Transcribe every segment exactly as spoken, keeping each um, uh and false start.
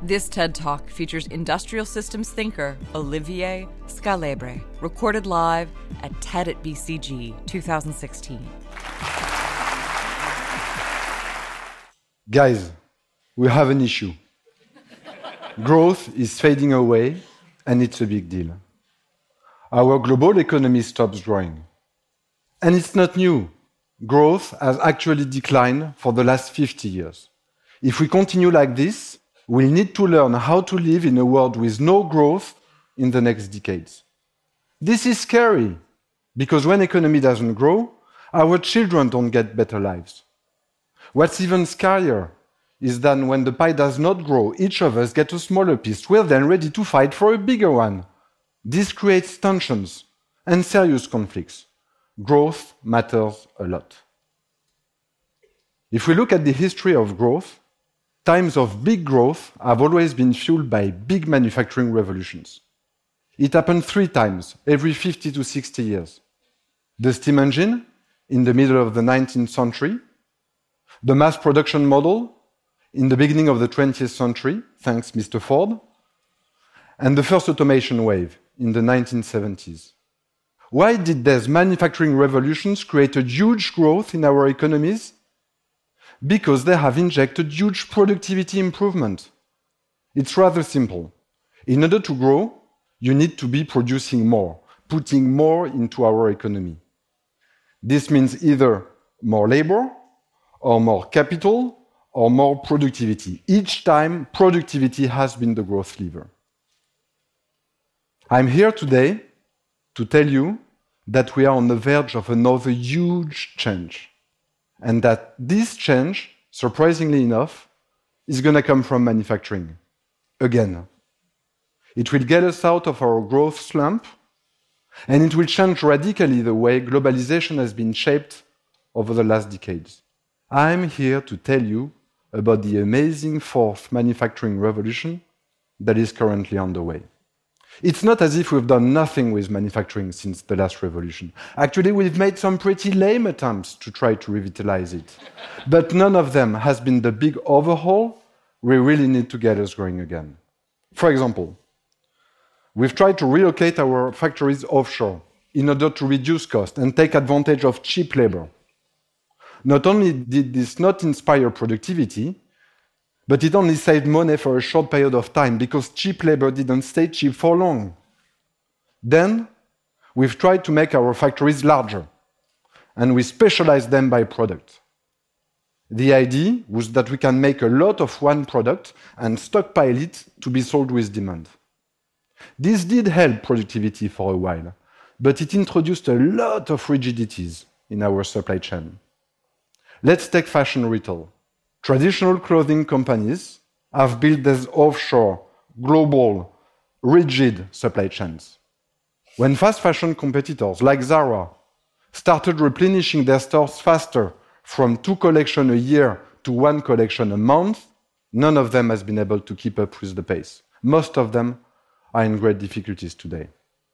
This TED Talk features industrial systems thinker Olivier Scalabre, recorded live at TED at B C G twenty sixteen. Guys, we have an issue. Growth is fading away, and it's a big deal. Our global economy stops growing. And it's not new. Growth has actually declined for the last fifty years. If we continue like this, we'll need to learn how to live in a world with no growth in the next decades. This is scary, because when economy doesn't grow, our children don't get better lives. What's even scarier is that when the pie does not grow, each of us gets a smaller piece. We're then ready to fight for a bigger one. This creates tensions and serious conflicts. Growth matters a lot. If we look at the history of growth, times of big growth have always been fueled by big manufacturing revolutions. It happened three times, every fifty to sixty years. The steam engine, in the middle of the nineteenth century, the mass production model, in the beginning of the twentieth century, thanks Mister Ford, and the first automation wave in the nineteen seventies. Why did these manufacturing revolutions create a huge growth in our economies? Because they have injected huge productivity improvement. It's rather simple. In order to grow, you need to be producing more, putting more into our economy. This means either more labor, or more capital, or more productivity. Each time, productivity has been the growth lever. I'm here today to tell you that we are on the verge of another huge change, and that this change, surprisingly enough, is going to come from manufacturing. Again. It will get us out of our growth slump, and it will change radically the way globalization has been shaped over the last decades. I'm here to tell you about the amazing fourth manufacturing revolution that is currently underway. It's not as if we've done nothing with manufacturing since the last revolution. Actually, we've made some pretty lame attempts to try to revitalize it. But none of them has been the big overhaul we really need to get us growing again. For example, we've tried to relocate our factories offshore in order to reduce cost and take advantage of cheap labor. Not only did this not inspire productivity, but it only saved money for a short period of time because cheap labor didn't stay cheap for long. Then, we've tried to make our factories larger, and we specialized them by product. The idea was that we can make a lot of one product and stockpile it to be sold with demand. This did help productivity for a while, but it introduced a lot of rigidities in our supply chain. Let's take fashion retail. Traditional clothing companies have built these offshore, global, rigid supply chains. When fast fashion competitors like Zara started replenishing their stores faster from two collections a year to one collection a month, none of them has been able to keep up with the pace. Most of them are in great difficulties today.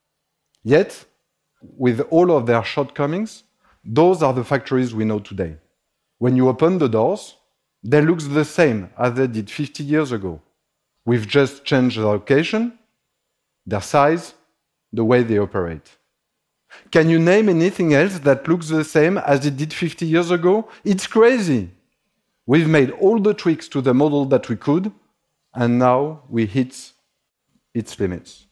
Yet, with all of their shortcomings, those are the factories we know today. When you open the doors, they look the same as they did fifty years ago. We've just changed the location, their size, the way they operate. Can you name anything else that looks the same as it did fifty years ago? It's crazy. We've made all the tweaks to the model that we could, and now we hit its limits.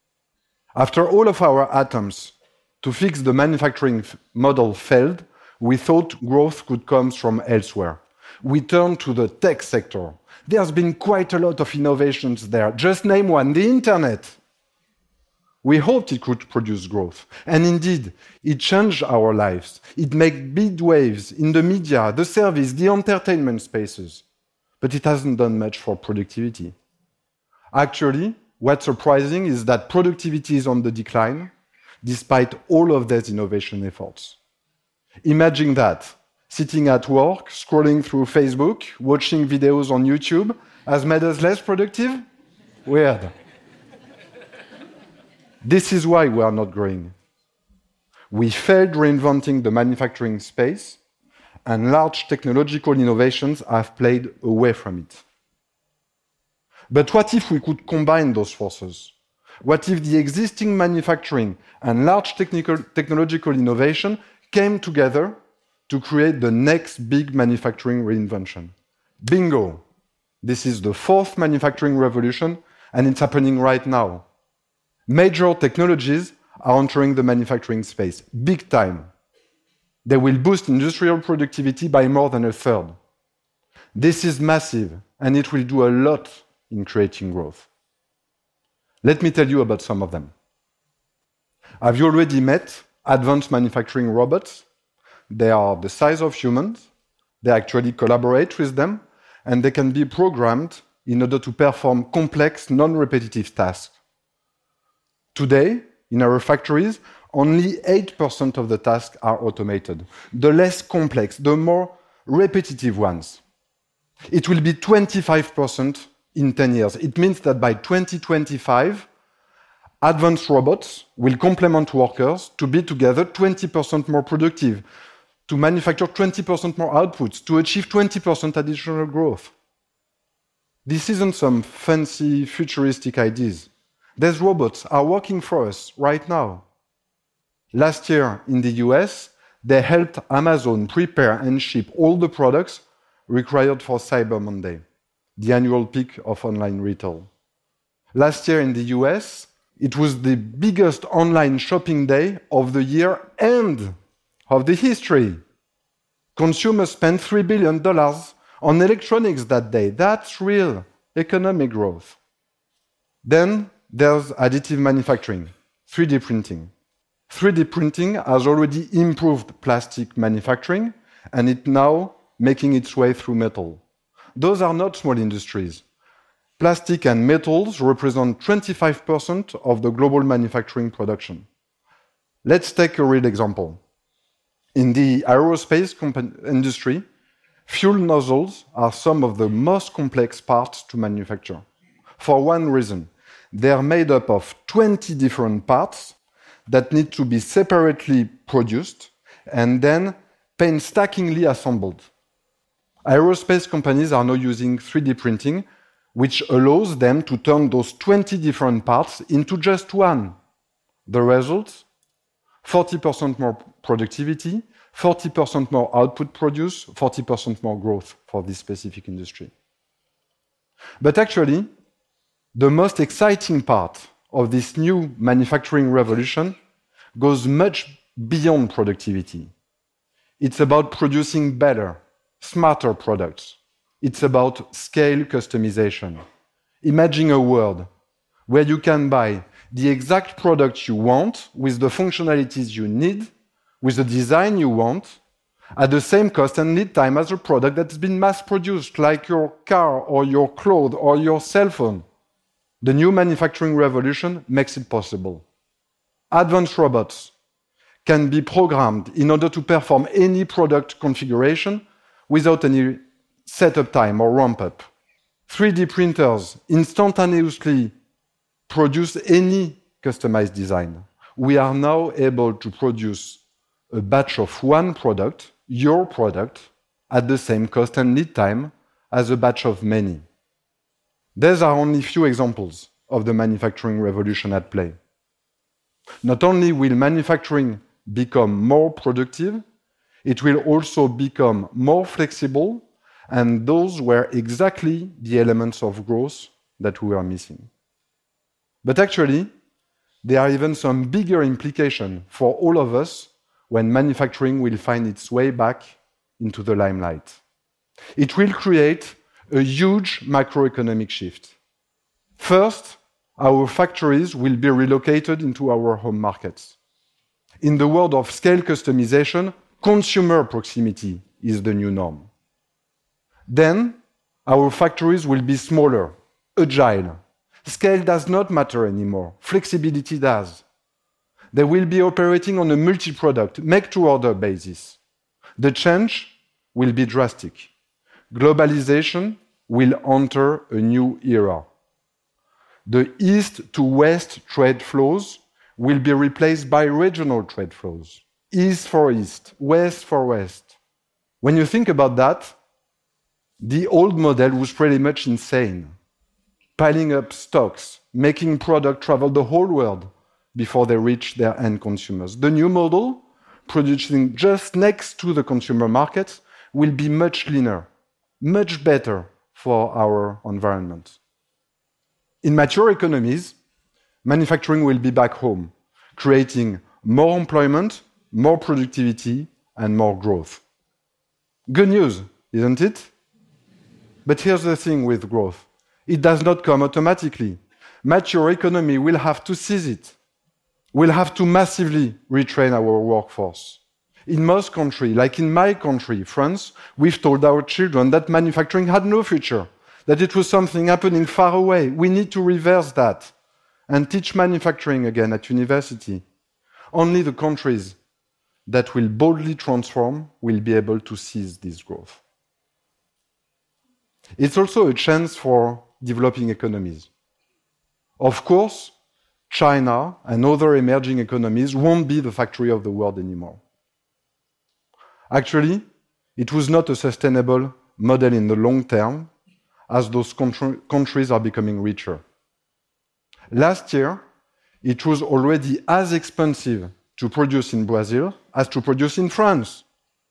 After all of our attempts to fix the manufacturing model failed, we thought growth could come from elsewhere. We turned to the tech sector. There's been quite a lot of innovations there. Just name one, the internet. We hoped it could produce growth. And indeed, it changed our lives. It made big waves in the media, the service, the entertainment spaces. But it hasn't done much for productivity. Actually, what's surprising is that productivity is on the decline, despite all of these innovation efforts. Imagine that. Sitting at work, scrolling through Facebook, watching videos on YouTube, has made us less productive? Weird. This is why we are not growing. We failed reinventing the manufacturing space, and large technological innovations have played away from it. But what if we could combine those forces? What if the existing manufacturing and large technical, technological innovation came together to create the next big manufacturing reinvention? Bingo! This is the fourth manufacturing revolution, and it's happening right now. Major technologies are entering the manufacturing space, big time. They will boost industrial productivity by more than a third. This is massive, and it will do a lot in creating growth. Let me tell you about some of them. Have you already met advanced manufacturing robots? They are the size of humans, they actually collaborate with them, and they can be programmed in order to perform complex, non-repetitive tasks. Today, in our factories, only eight percent of the tasks are automated. The less complex, the more repetitive ones. It will be twenty-five percent in ten years. It means that by twenty twenty-five, advanced robots will complement workers to be together twenty percent more productive, to manufacture twenty percent more outputs, to achieve twenty percent additional growth. This isn't some fancy futuristic ideas. These robots are working for us right now. Last year in the U S, they helped Amazon prepare and ship all the products required for Cyber Monday, the annual peak of online retail. Last year in the U S, it was the biggest online shopping day of the year and of the history. Consumers spent three billion dollars on electronics that day. That's real economic growth. Then there's additive manufacturing, three D printing. three D printing has already improved plastic manufacturing, and it's now making its way through metal. Those are not small industries. Plastic and metals represent twenty-five percent of the global manufacturing production. Let's take a real example. In the aerospace industry, fuel nozzles are some of the most complex parts to manufacture. For one reason, they are made up of twenty different parts that need to be separately produced and then painstakingly assembled. Aerospace companies are now using three D printing, which allows them to turn those twenty different parts into just one. The result? forty percent more productivity, forty percent more output produced, forty percent more growth for this specific industry. But actually, the most exciting part of this new manufacturing revolution goes much beyond productivity. It's about producing better, smarter products. It's about scale customization. Imagine a world where you can buy the exact product you want with the functionalities you need, with the design you want, at the same cost and lead time as a product that's been mass-produced, like your car or your clothes or your cell phone. The new manufacturing revolution makes it possible. Advanced robots can be programmed in order to perform any product configuration without any setup time or ramp-up. three D printers instantaneously produce any customized design. We are now able to produce a batch of one product, your product, at the same cost and lead time as a batch of many. These are only few examples of the manufacturing revolution at play. Not only will manufacturing become more productive, it will also become more flexible, and those were exactly the elements of growth that we were missing. But actually, there are even some bigger implications for all of us when manufacturing will find its way back into the limelight. It will create a huge macroeconomic shift. First, our factories will be relocated into our home markets. In the world of scale customization, consumer proximity is the new norm. Then, our factories will be smaller, agile. Scale does not matter anymore. Flexibility does. They will be operating on a multi-product, make-to-order basis. The change will be drastic. Globalization will enter a new era. The east to west trade flows will be replaced by regional trade flows. East for east, west for west. When you think about that, the old model was pretty much insane. piling up stocks, making product travel the whole world before they reach their end consumers. The new model, producing just next to the consumer market, will be much leaner, much better for our environment. In mature economies, manufacturing will be back home, creating more employment, more productivity, and more growth. Good news, isn't it? But here's the thing with growth. It does not come automatically. Mature economy will have to seize it. We'll have to massively retrain our workforce. In most countries, like in my country, France, we've told our children that manufacturing had no future, that it was something happening far away. We need to reverse that and teach manufacturing again at university. Only the countries that will boldly transform will be able to seize this growth. It's also a chance for developing economies. Of course, China and other emerging economies won't be the factory of the world anymore. Actually, it was not a sustainable model in the long term, as those contr- countries are becoming richer. Last year, it was already as expensive to produce in Brazil as to produce in France.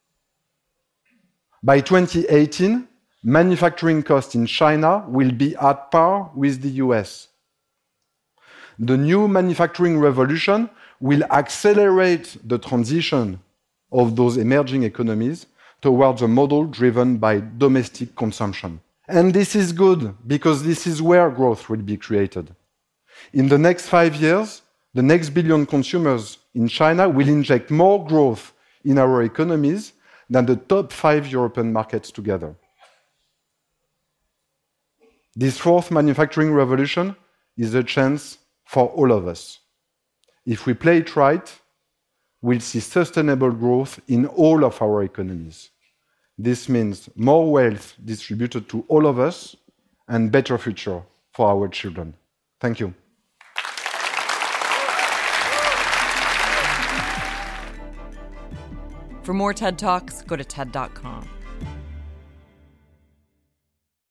By twenty eighteen, manufacturing costs in China will be at par with the U S. The new manufacturing revolution will accelerate the transition of those emerging economies towards a model driven by domestic consumption. And this is good, because this is where growth will be created. In the next five years, the next billion consumers in China will inject more growth in our economies than the top five European markets together. This fourth manufacturing revolution is a chance for all of us. If we play it right, we'll see sustainable growth in all of our economies. This means more wealth distributed to all of us and better future for our children. Thank you. For more TED Talks, go to TED dot com.